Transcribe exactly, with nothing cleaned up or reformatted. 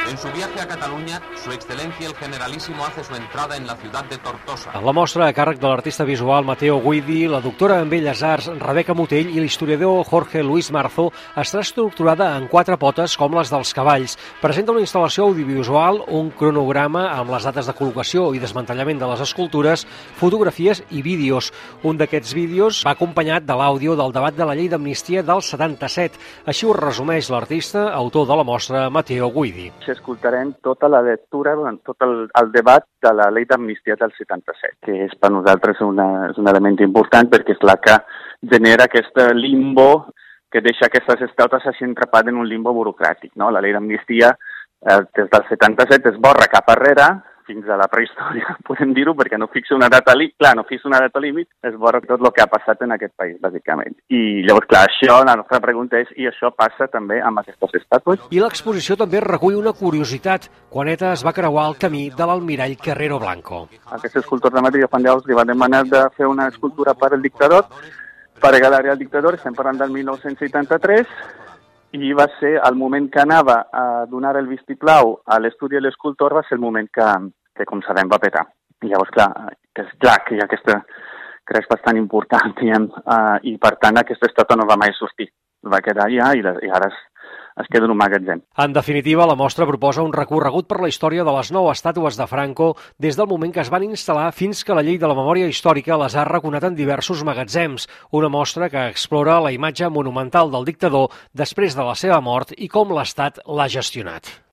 En su viaje a Cataluña, Su Excelencia el Generalísimo hace su entrada en la ciudad de Tortosa. En la mostra, a càrrec de l'artista visual Mateo Guidi, la doctora en Belles Arts Rebeca Motell i l'historiador Jorge Luis Marzo, està estructurada en quatre potes com les dels cavalls. Presenta una instal·lació audiovisual, un cronograma amb les dates de col·locació i desmantellament de les escultures, fotografies i vídeos. Un d'aquests vídeos va acompanyat de l'àudio del debat de la llei d'amnistia del setanta-set. Així ho resumeix l'artista, autor de la mostra, Mateo Guidi. Escoltarem tota la lectura, tot el, el debat de la llei d'amnistia del setanta-set, que és per nosaltres una, és un element important perquè és la que genera aquest limbo que deixa aquestes estautes així atrapades en un limbo burocràtic. No? La llei d'amnistia eh, des del setanta-set es borra cap arrere, fins a la prehistòria, podem dir-ho, perquè no fixa una data límit, clar, no fixa una data límit, es borra tot el que ha passat en aquest país, bàsicament. I llavors, clar, això, la nostra pregunta és, i això passa també amb aquestes estàtues? I l'exposició també recull una curiositat, quan ETA es va creuar el camí de l'almirall Carrero Blanco. Aquest escultor dramàtic, Juan de Aos, li va demanar de fer una escultura per al dictador, per regalar al dictador, estem parlant del mil nou-cents vuitanta-tres, i va ser el moment que anava a donar el vistiplau a l'estudi de l'escultor, va ser el moment que, que com sabem, va petar. I llavors, clar, que és clar que hi ha aquesta crespa bastant important, diguem, uh, i per tant aquesta estàtua no va mai sortir. Va quedar allà i, la, i ara es, es queda en un magatzem. En definitiva, la mostra proposa un recorregut per la història de les nou estàtues de Franco des del moment que es van instal·lar fins que la llei de la memòria històrica les ha raconat en diversos magatzems. Una mostra que explora la imatge monumental del dictador després de la seva mort i com l'Estat l'ha gestionat.